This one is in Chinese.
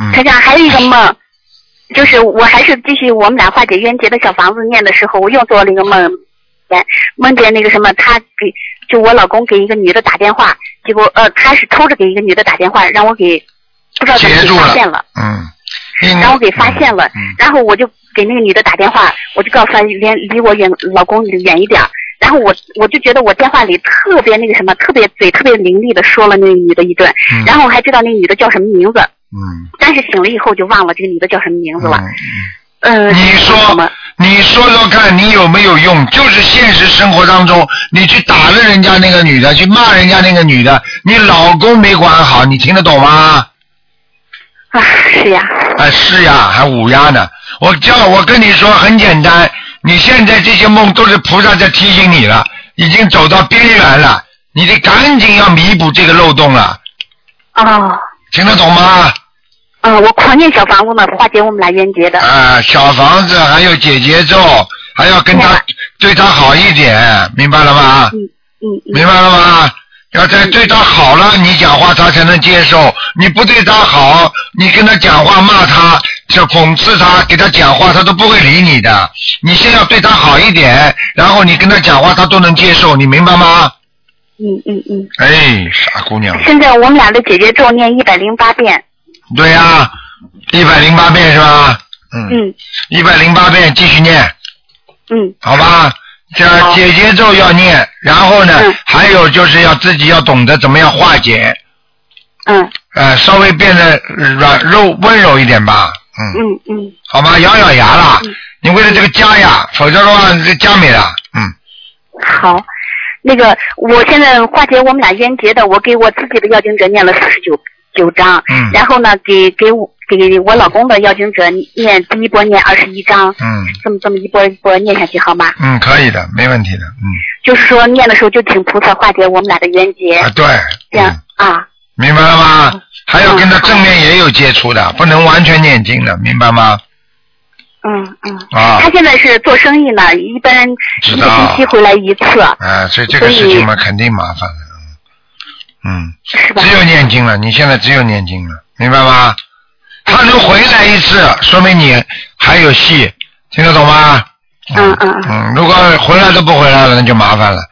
台长还有一个梦，就是我还是继续我们俩化解冤结的小房子念的时候，我又做了一个梦，梦见那个什么，就我老公给一个女的打电话，结果他是偷着给一个女的打电话，让我给不知道怎么给发现了，让我给发现了，然后我就给那个女的打电话，我就告诉她离我老公远一点，然后我就觉得我电话里特别那个什么，嘴特别伶俐的说了那个女的一顿，然后我还知道那个女的叫什么名字，但是醒了以后就忘了这个女的叫什么名字了。 你说说看，你有没有用？就是现实生活当中，你去打了人家那个女的，去骂人家那个女的，你老公没管好，你听得懂吗？ 是呀。 是呀，还乌鸦呢。我跟你说很简单，你现在这些梦都是菩萨在提醒你了，已经走到边缘了，你得赶紧要弥补这个漏洞了。听得懂吗？ 我狂念小房子呢，化解我们俩冤结的。 小房子还有解结咒，还要跟他对他好一点，明白了吗？明白了吗？要再对他好了，你讲话他才能接受。你不对他好，你跟他讲话骂他，就讽刺他，给他讲话，他都不会理你的。你先要对他好一点，然后你跟他讲话，他都能接受，你明白吗？傻姑娘。 现在我们俩的解结咒念108遍。 对呀，108遍是吧？108遍继续念。好吧，这解结咒要念，然后呢，还有就是要自己要懂得怎么样化解。稍微变得温柔一点吧。好吧，咬咬牙啦。你为了这个家呀，否则的话这家没了。 好，那个我现在化解我们俩冤结的，我给我自己的要经者念了49章，然后呢，给我老公的要经者念第一波念21章，这么一波一波念下去好吗？ 可以的，没问题的， 就是说念的时候就请菩萨化解我们俩的冤结。 对， 这样明白了吗？还要跟他正面也有接触的，不能完全念经的，明白吗？ 他现在是做生意呢，一般一个星期回来一次。 所以这个事情嘛，肯定麻烦的。 是吧？ 只有念经了，你现在只有念经了，明白吗？他能回来一次，说明你还有戏，听得懂吗？如果回来都不回来了，那就麻烦了。